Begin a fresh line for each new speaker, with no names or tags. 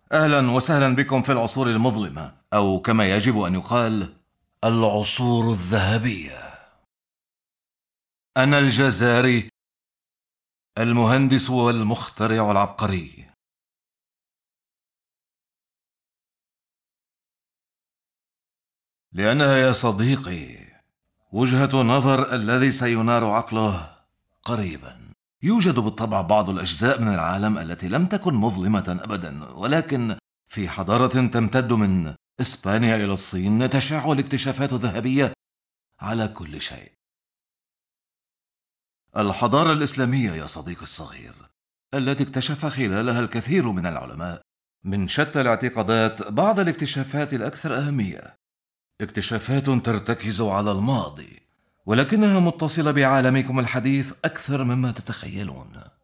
أهلا وسهلا بكم في العصور المظلمة، أو كما يجب أن يقال العصور الذهبية. أنا الجزاري، المهندس والمخترع العبقري. لأنها يا صديقي وجهة نظر الذي سينار عقله قريبا. يوجد بالطبع بعض الأجزاء من العالم التي لم تكن مظلمة أبدا، ولكن في حضارة تمتد من إسبانيا إلى الصين تشع الاكتشافات الذهبية على كل شيء. الحضارة الإسلامية يا صديقي الصغير، التي اكتشف خلالها الكثير من العلماء من شتى الاعتقادات بعض الاكتشافات الأكثر أهمية، اكتشافات ترتكز على الماضي ولكنها متصلة بعالمكم الحديث أكثر مما تتخيلون.